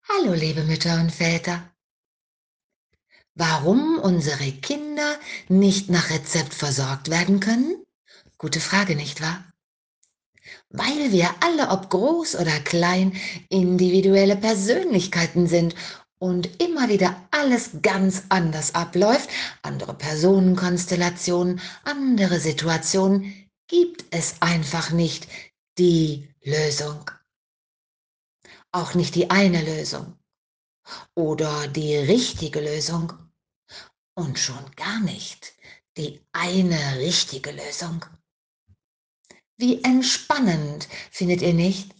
Hallo, liebe Mütter und Väter. Warum unsere Kinder nicht nach Rezept versorgt werden können? Gute Frage, nicht wahr? Weil wir alle, ob groß oder klein, individuelle Persönlichkeiten sind und immer wieder alles ganz anders abläuft, andere Personenkonstellationen, andere Situationen, gibt es einfach nicht die Lösung. Auch nicht die eine Lösung oder die richtige Lösung. Und schon gar nicht die eine richtige Lösung. Wie entspannend, findet ihr nicht?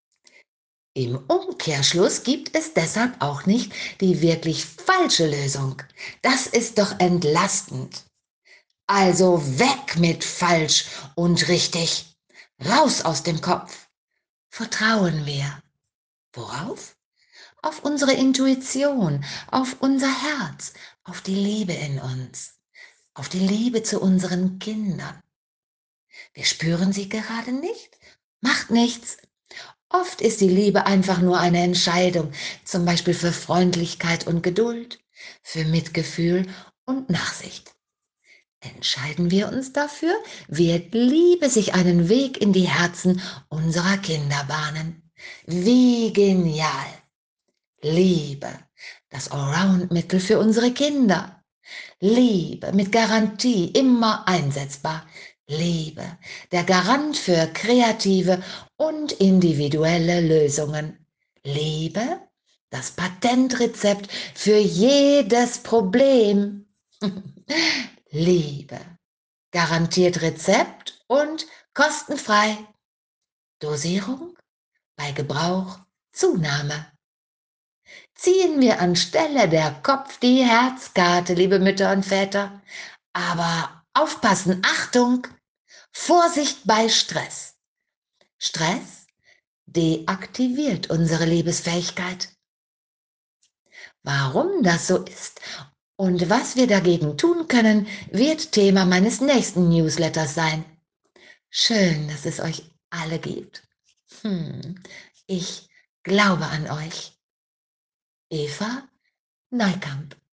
Im Umkehrschluss gibt es deshalb auch nicht die wirklich falsche Lösung. Das ist doch entlastend. Also weg mit falsch und richtig. Raus aus dem Kopf. Vertrauen wir. Worauf? Auf unsere Intuition, auf unser Herz, auf die Liebe in uns, auf die Liebe zu unseren Kindern. Wir spüren sie gerade nicht? Macht nichts. Oft ist die Liebe einfach nur eine Entscheidung, zum Beispiel für Freundlichkeit und Geduld, für Mitgefühl und Nachsicht. Entscheiden wir uns dafür, wird Liebe sich einen Weg in die Herzen unserer Kinder bahnen. Wie genial! Liebe, das Allround-Mittel für unsere Kinder. Liebe mit Garantie immer einsetzbar. Liebe, der Garant für kreative und individuelle Lösungen. Liebe, das Patentrezept für jedes Problem. Liebe, garantiert Rezept und kostenfrei. Dosierung bei Gebrauch Zunahme. Ziehen wir anstelle der Kopf die Herzkarte, liebe Mütter und Väter. Aber aufpassen, Achtung, Vorsicht bei Stress. Stress deaktiviert unsere Liebesfähigkeit. Warum das so ist und was wir dagegen tun können, wird Thema meines nächsten Newsletters sein. Schön, dass es euch alle gibt. Ich glaube an euch. Eva Neukamp.